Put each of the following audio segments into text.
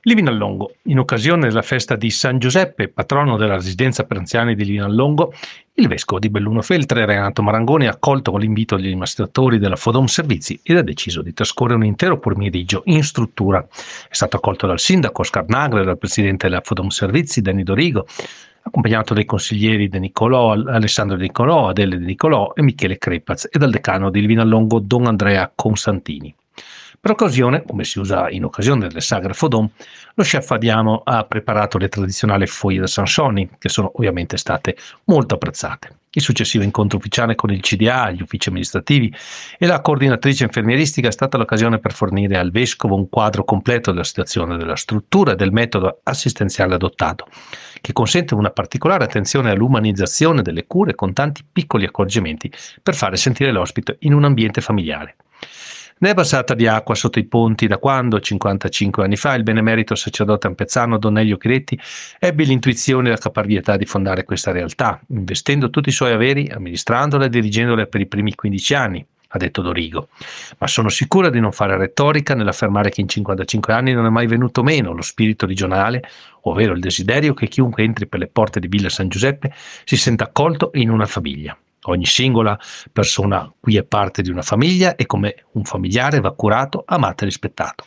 Livinallongo. In occasione della festa di San Giuseppe, patrono della residenza per anziani di Livinallongo, il vescovo di Belluno Feltre, Renato Marangoni, ha accolto con l'invito degli amministratori della Fodom Servizi ed ha deciso di trascorrere un intero pomeriggio in struttura. È stato accolto dal sindaco Oscar Nagler, dal presidente della Fodom Servizi, Danny Dorigo, accompagnato dai consiglieri De Nicolò, Alessandro De Nicolò, Adele De Nicolò e Michele Crepaz e dal decano di Livinallongo Don Andrea Consantini. Per occasione, come si usa in occasione delle sagre Fodom, lo chef Fabiano ha preparato le tradizionali foglie da Sansoni, che sono ovviamente state molto apprezzate. Il successivo incontro ufficiale con il CDA, gli uffici amministrativi e la coordinatrice infermieristica è stata l'occasione per fornire al vescovo un quadro completo della situazione della struttura e del metodo assistenziale adottato, che consente una particolare attenzione all'umanizzazione delle cure con tanti piccoli accorgimenti per fare sentire l'ospite in un ambiente familiare. Ne è passata di acqua sotto i ponti da quando, 55 anni fa, il benemerito sacerdote ampezzano Don Elio Chiretti ebbe l'intuizione e la caparbietà di fondare questa realtà, investendo tutti i suoi averi, amministrandola e dirigendola per i primi 15 anni, ha detto Dorigo. Ma sono sicura di non fare retorica nell'affermare che in 55 anni non è mai venuto meno lo spirito regionale, ovvero il desiderio che chiunque entri per le porte di Villa San Giuseppe si senta accolto in una famiglia. Ogni singola persona qui è parte di una famiglia e come un familiare va curato, amato e rispettato.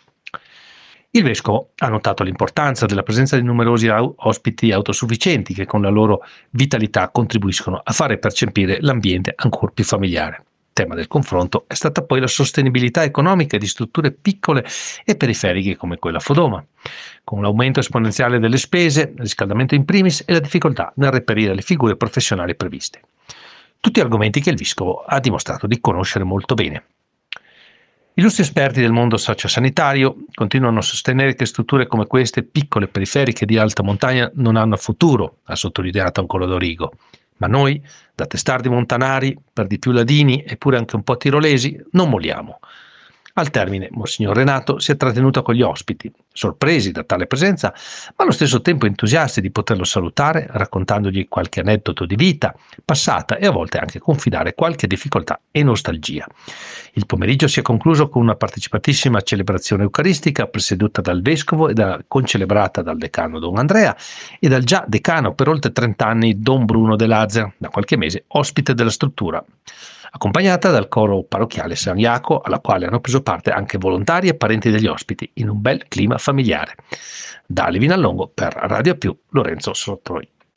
Il vescovo ha notato l'importanza della presenza di numerosi ospiti autosufficienti che con la loro vitalità contribuiscono a fare percepire l'ambiente ancora più familiare. Tema del confronto è stata poi la sostenibilità economica di strutture piccole e periferiche come quella Fodoma, con l'aumento esponenziale delle spese, il riscaldamento in primis e la difficoltà nel reperire le figure professionali previste. Tutti argomenti che il vescovo ha dimostrato di conoscere molto bene. Illustri esperti del mondo sociosanitario continuano a sostenere che strutture come queste, piccole e periferiche di alta montagna, non hanno futuro, ha sottolineato ancora Dorigo. Ma noi, da testardi montanari, per di più ladini e pure anche un po' tirolesi, non molliamo. Al termine, Monsignor Renato si è trattenuto con gli ospiti, sorpresi da tale presenza, ma allo stesso tempo entusiasti di poterlo salutare, raccontandogli qualche aneddoto di vita passata e a volte anche confidare qualche difficoltà e nostalgia. Il pomeriggio si è concluso con una partecipatissima celebrazione eucaristica presieduta dal vescovo e concelebrata dal decano Don Andrea e dal già decano per oltre 30 anni Don Bruno De Lazer, da qualche mese ospite della struttura, accompagnata dal coro parrocchiale San Jaco, alla quale hanno preso parte anche volontari e parenti degli ospiti, in un bel clima familiare. Da Livinallongo per Radio Più, Lorenzo Sottroi.